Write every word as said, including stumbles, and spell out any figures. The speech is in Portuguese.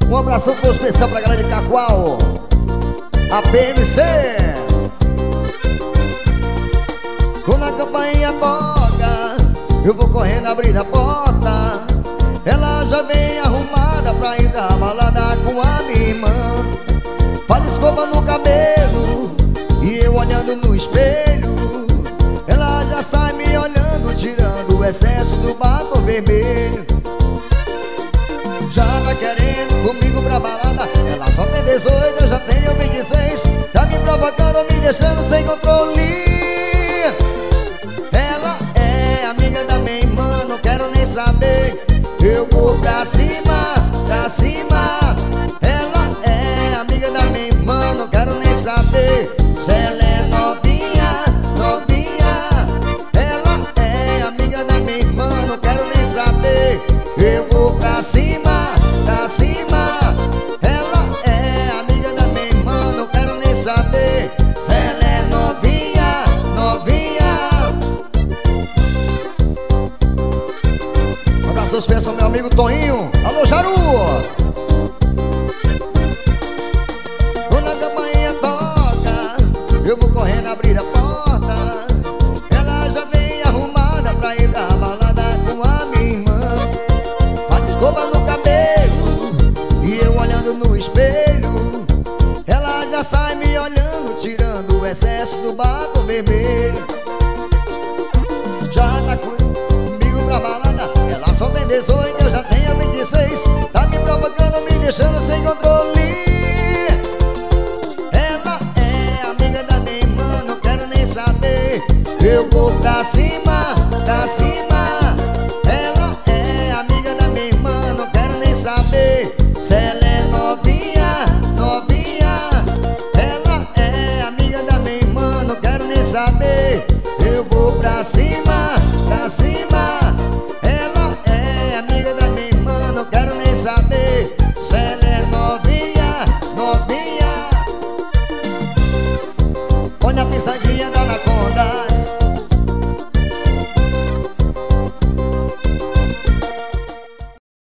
Um abração todo especial pra galera de Cacoal, a P M C. Quando a campainha toca, eu vou correndo abrir a porta. Ela já vem arrumada pra ir pra balada com a minha irmã. Faz escova no cabelo e eu olhando no espelho. Ela já sai me olhando, tirando o excesso do batom vermelho. Já tá querendo comigo pra balada. Ela só tem dezoito, eu já tenho vinte e seis. Tá me provocando, me deixando sem controle. Ela é amiga da minha irmã, não quero nem saber. Eu vou pra cima, pra cima. Ela é amiga da minha irmã, não quero nem saber se ela é novinha, novinha. Ela é amiga da minha irmã, não quero nem saber. Eu vou pra cima, pra cima. Ela é amiga da minha irmã, não quero nem saber se ela é novinha, novinha. Um abraço especial ao meu amigo Toninho. Alô, Jaru! Quando a campainha toca, eu vou correndo abrir a porta. Ela já vem arrumada pra ir pra balada com a minha irmã. Faz escova no cabelo e eu olhando no espelho. Ela já sai me olhando, tirando o excesso do batom vermelho.